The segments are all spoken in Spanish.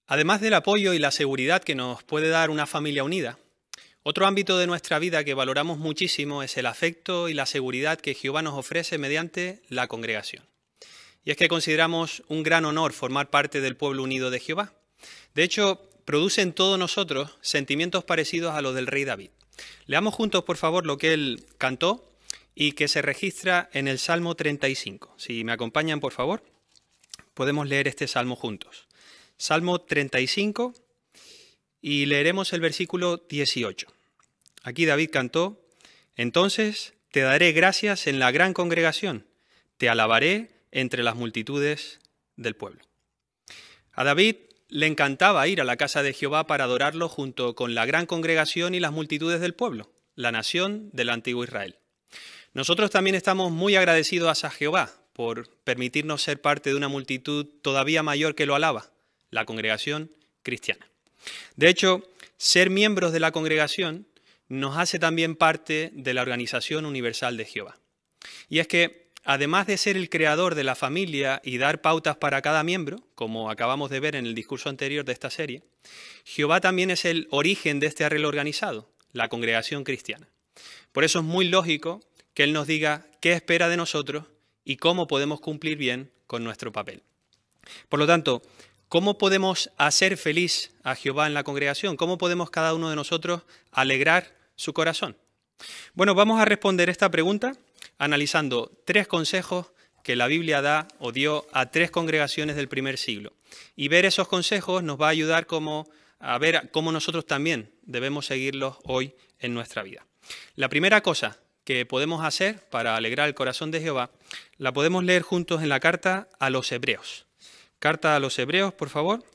Además del apoyo y la seguridad que nos puede dar una familia unida, otro ámbito de nuestra vida que valoramos muchísimo es el afecto y la seguridad que Jehová nos ofrece mediante la congregación. Y es que consideramos un gran honor formar parte del pueblo unido de Jehová. De hecho, produce en todos nosotros sentimientos parecidos a los del rey David. Leamos juntos, por favor, lo que él cantó y que se registra en el Salmo 35. Si me acompañan, por favor, podemos leer este salmo juntos. Salmo 35 y leeremos el versículo 18. Aquí David cantó: entonces te daré gracias en la gran congregación, te alabaré entre las multitudes del pueblo. A David le encantaba ir a la casa de Jehová para adorarlo junto con la gran congregación y las multitudes del pueblo, la nación del antiguo Israel. Nosotros también estamos muy agradecidos a Jehová por permitirnos ser parte de una multitud todavía mayor que lo alaba, la congregación cristiana. De hecho, ser miembros de la congregación nos hace también parte de la Organización Universal de Jehová. Y es que, además de ser el creador de la familia y dar pautas para cada miembro, como acabamos de ver en el discurso anterior de esta serie, Jehová también es el origen de este arreglo organizado, la congregación cristiana. Por eso es muy lógico que Él nos diga qué espera de nosotros y cómo podemos cumplir bien con nuestro papel. Por lo tanto, ¿cómo podemos hacer feliz a Jehová en la congregación? ¿Cómo podemos cada uno de nosotros alegrar su corazón? Bueno, vamos a responder esta pregunta analizando 3 consejos que la Biblia da o dio a 3 congregaciones del primer siglo. Y ver esos consejos nos va a ayudar a ver cómo nosotros también debemos seguirlos hoy en nuestra vida. La primera cosa que podemos hacer para alegrar el corazón de Jehová la podemos leer juntos en la carta a los Hebreos. Carta a los Hebreos, por favor,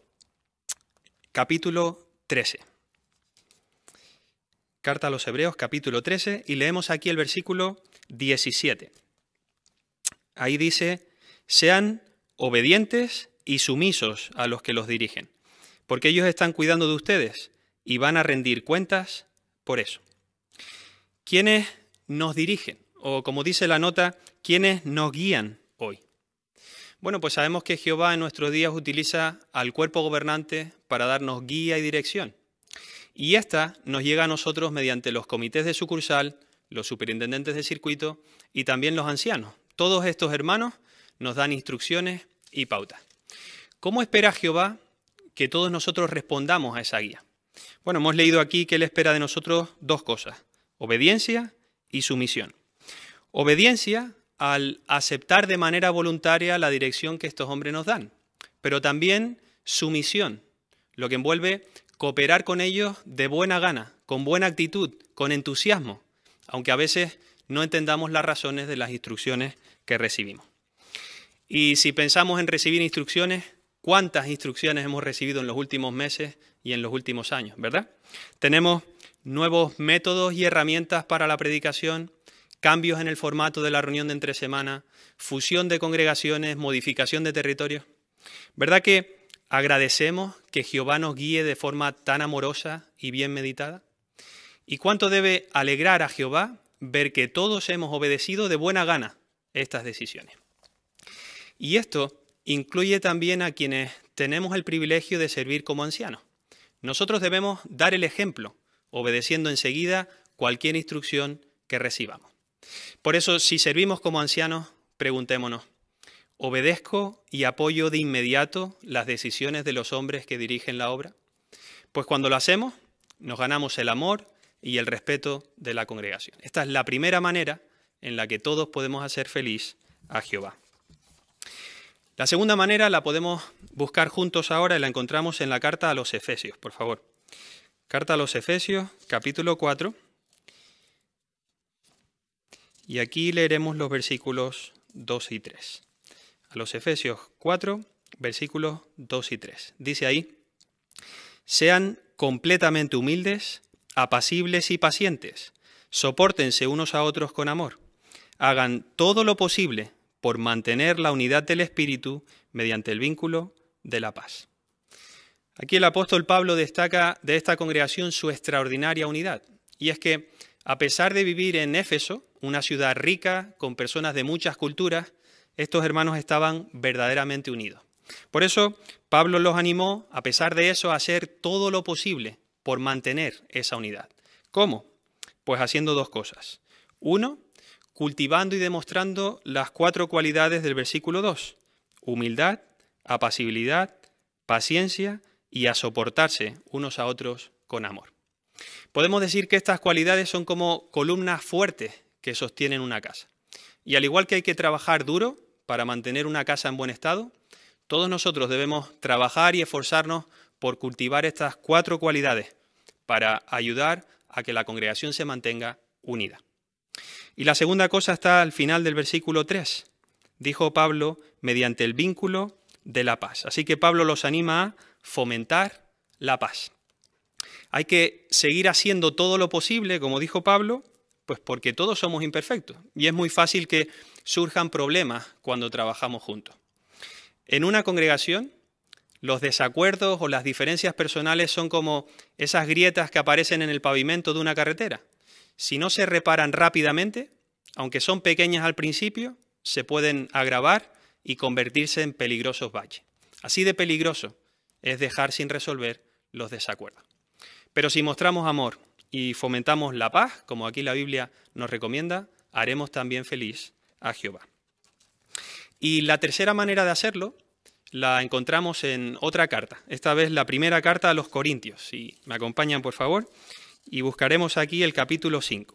capítulo 13. Carta a los Hebreos, capítulo 13, y leemos aquí el versículo 17. Ahí dice: sean obedientes y sumisos a los que los dirigen, porque ellos están cuidando de ustedes y van a rendir cuentas por eso. ¿Quiénes nos dirigen? O como dice la nota, ¿quiénes nos guían hoy? Bueno, pues sabemos que Jehová en nuestros días utiliza al cuerpo gobernante para darnos guía y dirección. Y esta nos llega a nosotros mediante los comités de sucursal, los superintendentes de circuito y también los ancianos. Todos estos hermanos nos dan instrucciones y pautas. ¿Cómo espera Jehová que todos nosotros respondamos a esa guía? Bueno, hemos leído aquí que Él espera de nosotros 2 cosas: obediencia y sumisión. Obediencia al aceptar de manera voluntaria la dirección que estos hombres nos dan, pero también sumisión, lo que envuelve cooperar con ellos de buena gana, con buena actitud, con entusiasmo, aunque a veces no entendamos las razones de las instrucciones que recibimos. Y si pensamos en recibir instrucciones, ¿cuántas instrucciones hemos recibido en los últimos meses y en los últimos años, verdad? Tenemos nuevos métodos y herramientas para la predicación, cambios en el formato de la reunión de entre semana, fusión de congregaciones, modificación de territorios. ¿Verdad que agradecemos que Jehová nos guíe de forma tan amorosa y bien meditada? ¿Y cuánto debe alegrar a Jehová ver que todos hemos obedecido de buena gana estas decisiones? Y esto incluye también a quienes tenemos el privilegio de servir como ancianos. Nosotros debemos dar el ejemplo, obedeciendo enseguida cualquier instrucción que recibamos. Por eso, si servimos como ancianos, preguntémonos: ¿obedezco y apoyo de inmediato las decisiones de los hombres que dirigen la obra? Pues cuando lo hacemos, nos ganamos el amor y el respeto de la congregación. Esta es la primera manera en la que todos podemos hacer feliz a Jehová. La segunda manera la podemos buscar juntos ahora y la encontramos en la carta a los Efesios, por favor. Carta a los Efesios, capítulo 4. Y aquí leeremos los versículos 2 y 3. A los Efesios 4, versículos 2 y 3. Dice ahí: sean completamente humildes, apacibles y pacientes, sopórtense unos a otros con amor, hagan todo lo posible por mantener la unidad del Espíritu mediante el vínculo de la paz. Aquí el apóstol Pablo destaca de esta congregación su extraordinaria unidad, y es que a pesar de vivir en Éfeso, una ciudad rica con personas de muchas culturas, estos hermanos estaban verdaderamente unidos. Por eso, Pablo los animó, a pesar de eso, a hacer todo lo posible por mantener esa unidad. ¿Cómo? Pues haciendo dos cosas. Uno, cultivando y demostrando las 4 cualidades del versículo 2. Humildad, apacibilidad, paciencia y a soportarse unos a otros con amor. Podemos decir que estas cualidades son como columnas fuertes que sostienen una casa. Y al igual que hay que trabajar duro para mantener una casa en buen estado, todos nosotros debemos trabajar y esforzarnos por cultivar estas 4 cualidades para ayudar a que la congregación se mantenga unida. Y la segunda cosa está al final del versículo 3. Dijo Pablo, mediante el vínculo de la paz. Así que Pablo los anima a fomentar la paz. Hay que seguir haciendo todo lo posible, como dijo Pablo, pues porque todos somos imperfectos. Y es muy fácil que surjan problemas cuando trabajamos juntos. En una congregación, los desacuerdos o las diferencias personales son como esas grietas que aparecen en el pavimento de una carretera. Si no se reparan rápidamente, aunque son pequeñas al principio, se pueden agravar y convertirse en peligrosos valles. Así de peligroso es dejar sin resolver los desacuerdos. Pero si mostramos amor y fomentamos la paz, como aquí la Biblia nos recomienda, haremos también feliz a Jehová. Y la tercera manera de hacerlo la encontramos en otra carta, esta vez la primera carta a los Corintios. Si me acompañan, por favor, y buscaremos aquí el capítulo 5.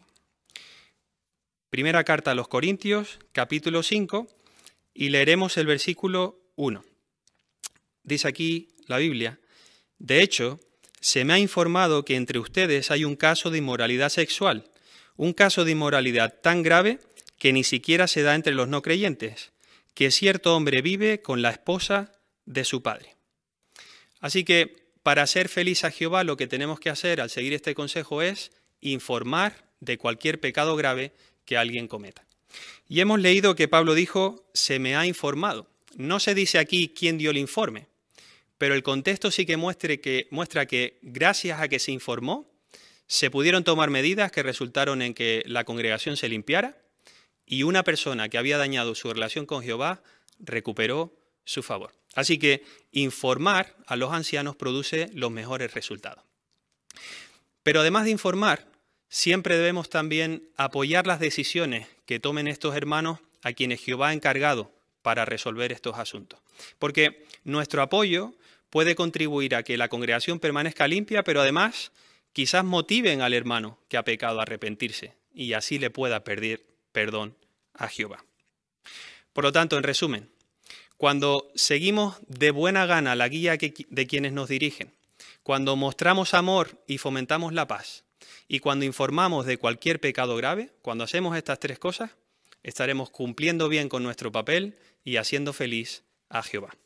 Primera carta a los Corintios, capítulo 5, y leeremos el versículo 1. Dice aquí la Biblia, de hecho, se me ha informado que entre ustedes hay un caso de inmoralidad sexual, un caso de inmoralidad tan grave que ni siquiera se da entre los no creyentes, que cierto hombre vive con la esposa de su padre. Así que para ser feliz a Jehová lo que tenemos que hacer al seguir este consejo es informar de cualquier pecado grave que alguien cometa. Y hemos leído que Pablo dijo, se me ha informado. No se dice aquí quién dio el informe, pero el contexto sí que muestra que gracias a que se informó, se pudieron tomar medidas que resultaron en que la congregación se limpiara y una persona que había dañado su relación con Jehová recuperó su favor. Así que informar a los ancianos produce los mejores resultados. Pero además de informar, siempre debemos también apoyar las decisiones que tomen estos hermanos a quienes Jehová ha encargado para resolver estos asuntos. Porque nuestro apoyo puede contribuir a que la congregación permanezca limpia, pero además quizás motiven al hermano que ha pecado a arrepentirse y así le pueda pedir perdón a Jehová. Por lo tanto, en resumen, cuando seguimos de buena gana la guía de quienes nos dirigen, cuando mostramos amor y fomentamos la paz, y cuando informamos de cualquier pecado grave, cuando hacemos estas 3 cosas, estaremos cumpliendo bien con nuestro papel y haciendo feliz a Jehová.